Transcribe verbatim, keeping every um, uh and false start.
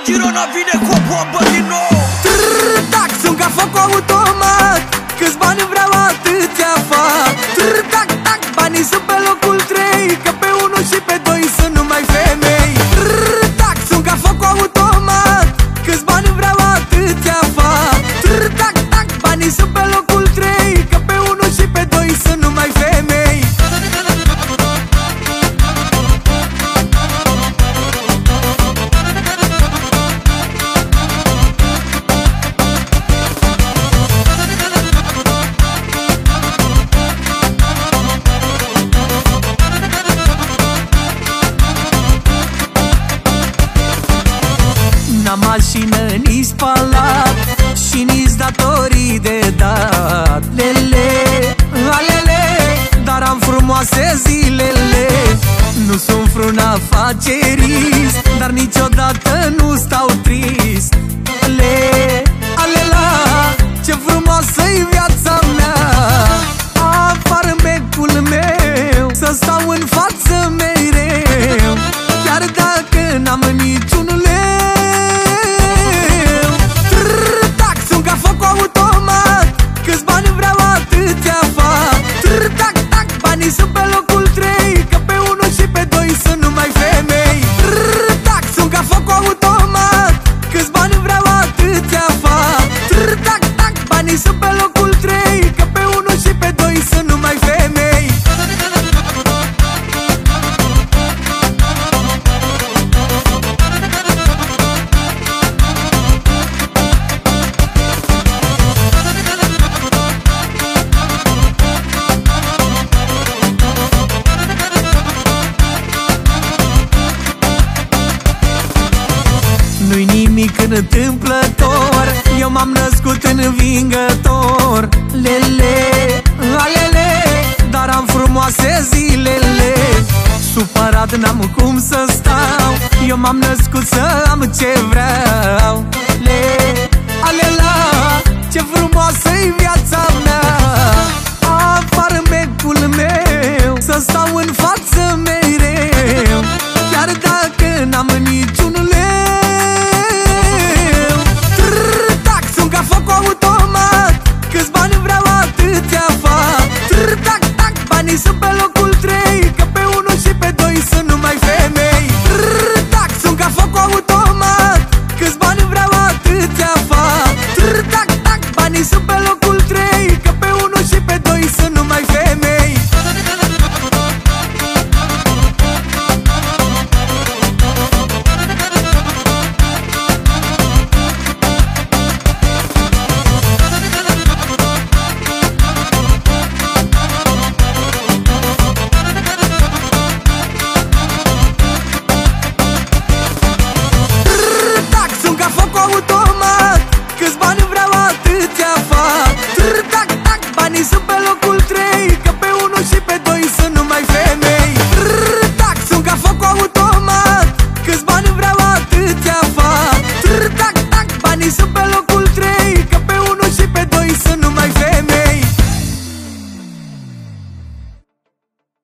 Girona vine cu o bombă din nou. Trrr-tac, sunt ca foc automat. Câți bani vreau atâția fac. Trrr-tac-tac, banii sunt pe locul trei, că pe unu și pe doi sunt numai femei. Trrr-tac, sunt ca foc automat. Câți bani vreau atâția fac. Trrr-tac-tac, banii sunt pe locul trei, că pe unu și pe doi sunt numai femei. N-am mașină, nici palat și nici datorii de dat. Lele, alele, dar am frumoase zilele. Nu sunt vreun afacerist, dar niciodată nu stau trist. Le, alela, ce frumoasă-i viața mea. Afară becul meu, să stau în față mereu, chiar dacă n-am niciun leu. Trrr-tac, sunt ca foc automat. Câți bani vreau atâția fac. Trrr-tac-tac, banii sunt pe locul trei, că pe unu și pe doi sunt numai femei. Trrr-tac, sunt ca foc automat. Câți bani vreau atâția fac. Trrr-tac-tac, banii sunt pe locul trei, că pe unu și pe doi sunt numai femei. Nu-i nimic întâmplător, eu m-am născut învingător. Lele, alele, dar am frumoase zilele. Supărat n-am cum să stau, eu m-am născut să am ce vreau. Le, alela, ce frumoasă-i viața mea. Afară becul meu, să stau în față mea.